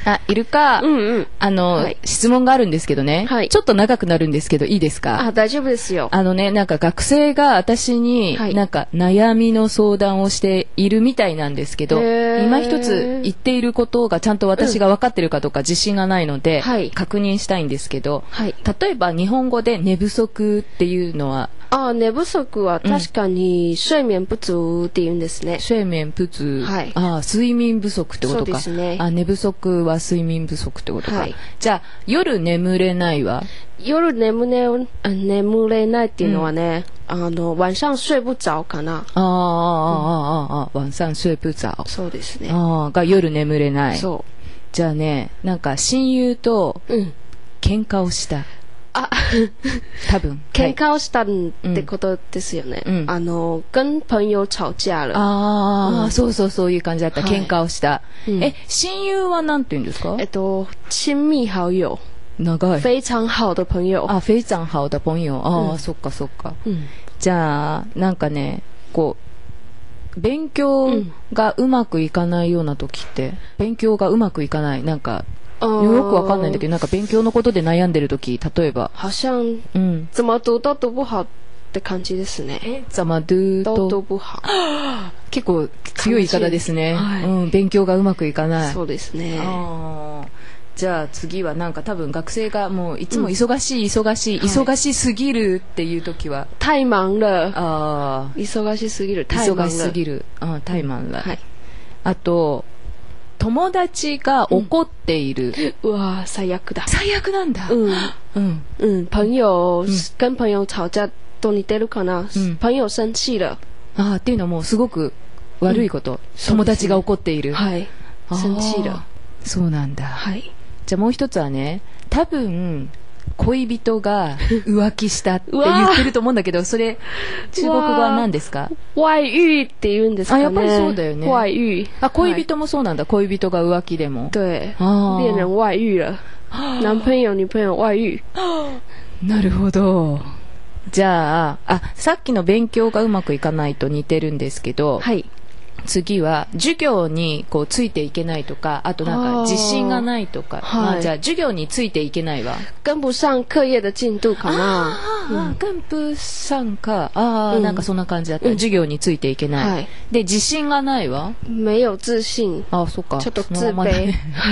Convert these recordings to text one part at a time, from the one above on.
あ、イルカ、 はい、 質問があるんですけどね、 はい、 ちょっと長くなるんですけど、いいですか？ あ、大丈夫ですよ。 なんか学生が私に、なんか悩みの相談をしているみたいなんですけど、今一つ言っていることがちゃんと私が分かってるかとか自信がないので、確認したいんですけど、例えば日本語で寝不足っていうのは、 寝不足は確かに睡眠不足って言うんですね。 睡眠不足。睡眠不足ってことか。 そうですね。 寝不足は睡眠不足ってことか。じゃあ、夜眠れないは？ 夜眠れないっていうのはね、晚上睡不着かな。 晚上睡不着。 そうですね。 が夜眠れない。 そう。 じゃあね、なんか親友と喧嘩をした。多分喧嘩をしたってことですよね。跟朋友吵架了。 そういう感じだった。喧嘩をした。親友はなんて言うんですか？ 親密好友。 長い。 非常好的朋友。 非常好的朋友。そっかそっか。じゃあ、なんかね、こう、勉強がうまくいかないような時って、勉強がうまくいかない。なんか、よくわかんないんだけど、なんか勉強のことで悩んでるとき、例えば。 好像、怎么读都读不好って感じですね。 怎么读都读不好。 結構強い言い方ですね。勉強がうまくいかない。 そうですね。 じゃあ次はなんか多分学生がもういつも忙しすぎるっていうときは。 太忙了。忙しすぎる。 忙しすぎる。太忙了。あと、友達が怒っている。 うわ最悪だ。 最悪なんだ。 朋友、跟朋友吵架と似てるかな。朋友生氣了。 っていうのはもうすごく悪いこと。友達が怒っている。 生氣了。 そうなんだ。じゃあもう一つはね、多分、恋人が浮気したって言ってると思うんだけど、それ、中国語は何ですか？ 外遇って言うんですかね。 やっぱりそうだよね。 外遇。 恋人もそうなんだ。恋人が浮気でも。 对。恋人外遇了。男朋友、女朋友外遇。 なるほど。じゃあ、さっきの勉強がうまくいかないと似てるんですけど、次は授業にこうついていけないとか、あとなんか自信がないとか、じゃあ授業についていけないわ。 跟不上課業的進度かな。 跟不上か。なんかそんな感じだった。授業についていけない。で、自信がないわ。 没有自信。 そっか。 ちょっと自卑。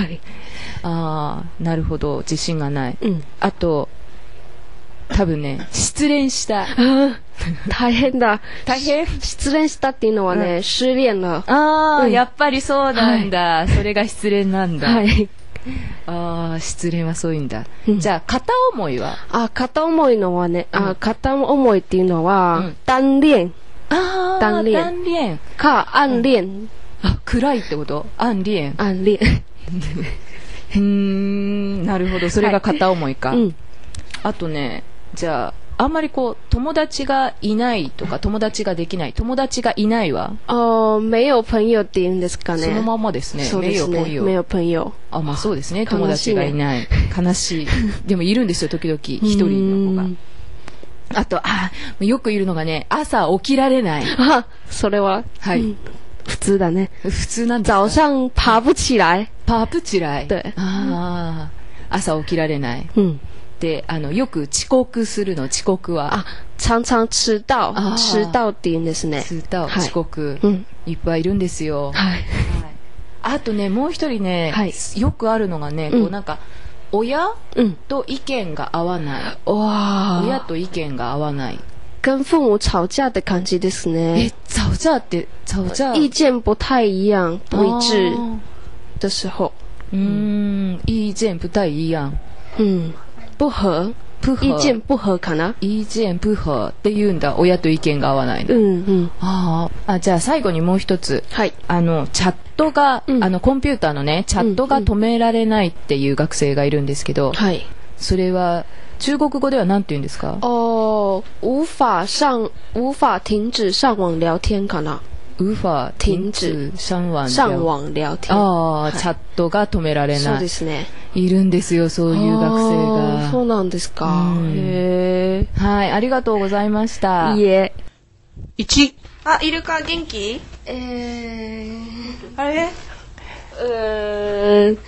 なるほど。自信がない。あと、多分ね、失恋した。 大変だ。大変？失恋したっていうのはね、失恋了。 やっぱりそうなんだ。それが失恋なんだ。失恋はそういうんだ。じゃあ、片思いは？ 片思いのはね、片思いっていうのは、单恋。 单恋。 か、暗恋。 暗いってこと？暗恋。 暗恋。 なるほど。それが片思いか。あとね、じゃあ、あんまりこう、友達がいないとか、友達ができない。友達がいないわ。 没有朋友って言うんですかね。 そのままですね。 そうですね。没有朋友。 そうですね。友達がいない。悲しい。でもいるんですよ、時々。一人の子が。あと、よくいるのがね、朝起きられない。 それは、普通だね。 普通なんですか？ 早上爬不起来。 爬不起来。 对。 朝起きられない。で、よく遅刻するの、遅刻は。 常々迟到って言うんですね。 遅刻。いっぱいいるんですよ。あとね、もう一人ね、よくあるのがね、こうなんか、親と意見が合わない。親と意見が合わない。 跟父母吵架的感じですね。 吵架って、 意見不太一樣、不一致的時候。 意見不太一樣。 不合。意見不合かな？ 意見不合って言うんだ。親と意見が合わないの。じゃあ最後にもう一つ。チャットが、コンピューターのね、チャットが止められないっていう学生がいるんですけど、それは中国語では何て言うんですか？ 無法停止上網聊天かな？ 無法停止上網聊天。 チャットが止められない。 そうですね。 いるんですよ、そういう学生が。 そうなんですか。へー。はい、ありがとうございました。 いえ。 1。イルカ元気？あれ？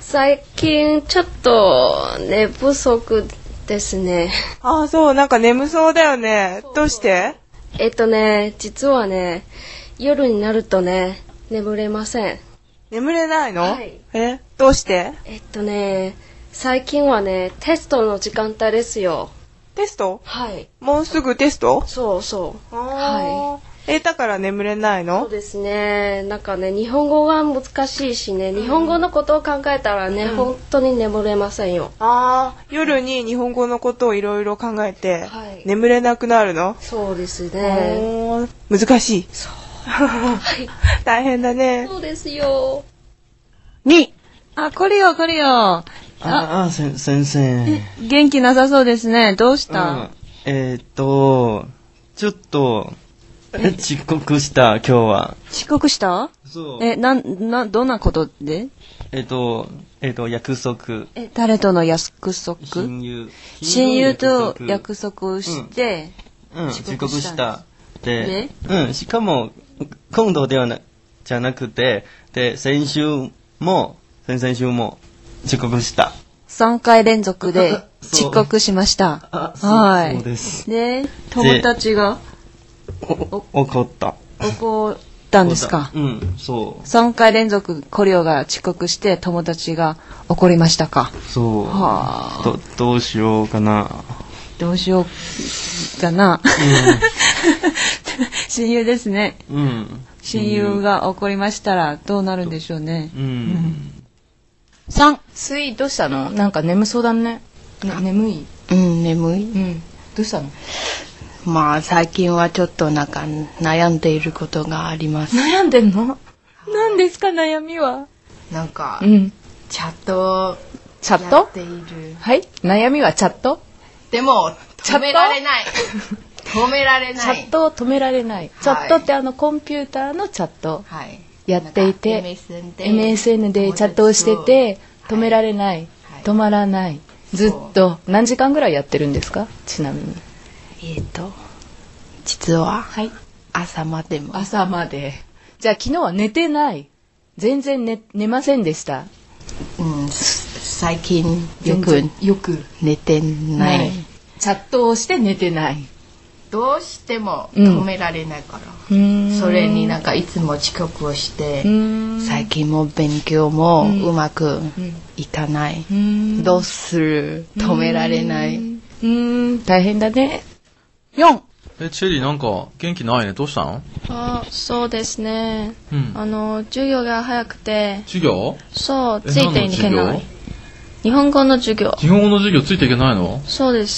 最近ちょっと寝不足ですね。 ああ、そう、なんか眠そうだよね。どうして？ 実はね、夜になるとね、眠れません。 眠れないの？ はい。 どうして？ 最近はね、テストの時間帯ですよ。 テスト？ はい。 もうすぐテスト？ そうそう。 はい。だから眠れないの？ そうですね。なんかね、日本語が難しいしね、日本語のことを考えたらね、本当に眠れませんよ。 ああ、夜に日本語のことをいろいろ考えて、眠れなくなるの？ そうですね。 難しい。 そう。 はい。大変だね。 そうですよ。 2。これよ。 先生。 元気なさそうですね。どうした？ ちょっと、遅刻した、今日は。 遅刻した？ そう。 どんなことで？ 約束。 誰との約束？親友と約束して、 遅刻した。で、しかも、今度じゃなくて、で、先々週も遅刻した。 3回連続で遅刻しました。はい。 そうです。 で、友達が怒ったんですか？ そう。 3回連続コリオが遅刻して友達が怒りましたか？ そう。どうしようかな。 親友ですね。親友が怒りましたらどうなるんでしょうね。3。 スイどうしたの？なんか眠そうだね。眠い？ 眠い。 どうしたの？ まあ最近はちょっとなんか悩んでいることがあります。 悩んでんの？何ですか悩みは？ なんか、チャットやっている。はい？悩みはチャット？ でも止められない。止められない。 チャットを止められない。チャットってコンピューターのチャットやっていて、MSN でチャットをしてて止められない、止まらない。ずっと何時間ぐらいやってるんですか？ちなみに。 実は朝まで。 じゃあ昨日は寝てない。全然寝ませんでした。 最近よく寝てない。 チャットをして寝てない。 どうしても止められないから。それになんかいつも遅刻をして、最近も勉強もうまくいかない。どうする？止められない。 大変だね。 4。 チェリーなんか元気ないね。どうしたの？ そうですね。授業が早くて。 授業？ そう、ついていけない。日本語の授業。 日本語の授業ついていけないの？ そうです。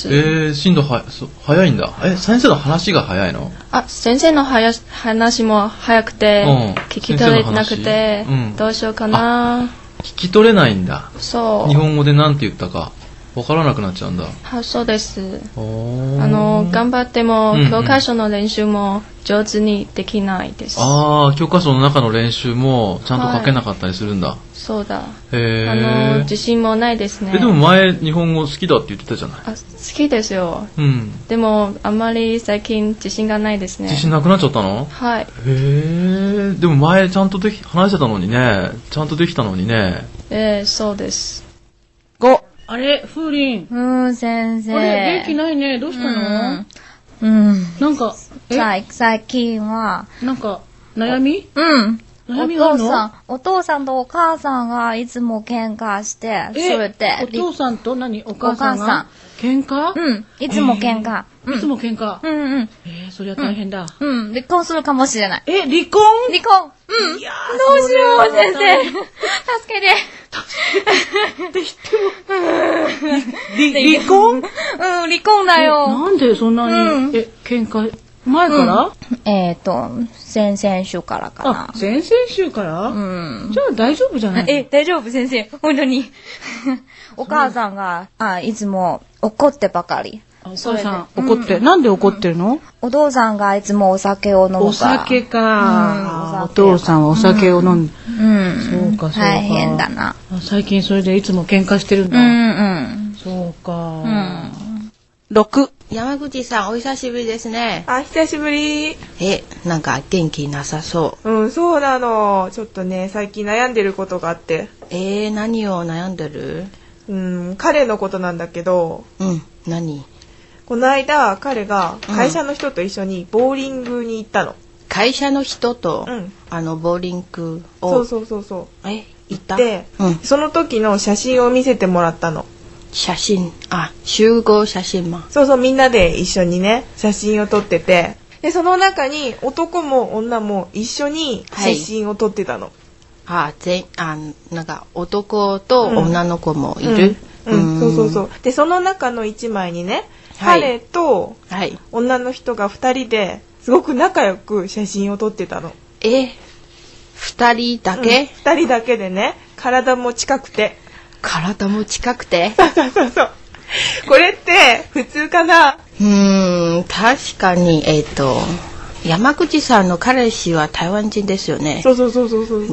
進度早いんだ。先生の話が早いの？ 先生の話も早くて、聞き取れなくて、どうしようかな。 聞き取れないんだ。 そう。 日本語でなんて言ったかわからなくなっちゃうんだ。 そうです。頑張っても教科書の練習も上手にできないです。 教科書の中の練習もちゃんと書けなかったりするんだ。 そうだ。自信もないですね。 でも前日本語好きだって言ってたじゃない。 好きですよ。でもあんまり最近自信がないですね。 自信なくなっちゃったの？ はい。 でも前ちゃんと話してたのにね。ちゃんとできたのにね。 そうです。 5。 あれ、風鈴。 先生。 あれ、元気ないね。どうしたの？なんか、 最近は。 なんか、悩み？悩みがあるの？お父さんとお母さんがいつも喧嘩して、それで。 お父さんとお母さんが喧嘩？ いつも喧嘩。 いつも喧嘩？そりゃ大変だ。 離婚するかもしれない。 離婚？ いやどうしよう、先生。助けて。 離婚？ 離婚だよ。 なんでそんなに、喧嘩、前から？ 先々週からかな。 先々週から？じゃあ大丈夫じゃない？ 大丈夫、先生。本当に。お母さんが、いつも怒ってばかり。 お母さん怒って、なんで怒ってるの？ お父さんがいつもお酒を飲むから。 お酒か。お父さんはお酒を飲む。そうか。 大変だな。 最近それでいつも喧嘩してるんだ。そうか。 6。 山口さん、お久しぶりですね。 あ、久しぶり。 なんか元気なさそう。 うん、そうなの。ちょっとね、最近悩んでることがあって。 何を悩んでる？ 彼のことなんだけど。 何？ この間、彼が会社の人と一緒にボーリングに行ったの。 会社の人と、ボーリングを。 そう。 行った？ で、その時の写真を見せてもらったの。 写真、集合写真も。 そう、みんなで一緒にね、写真を撮ってて。で、その中に男も女も一緒に写真を撮ってたの。 なんか男と女の子もいる？ そう。で、その中の一枚にね、彼と女の人が2人ですごく仲良く写真を撮ってたの。 2人だけ ？2人だけでね、体も近くて。そう。これって普通かな？ 確かに、山口さんの彼氏は台湾人ですよね。 そう。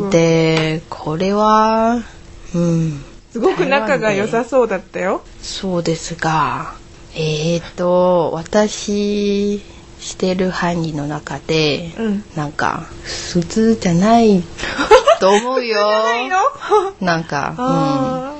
で、これは、 すごく仲が良さそうだったよ。 そうですが、私してる範囲の中で、なんか普通じゃないと思うよ。なんか、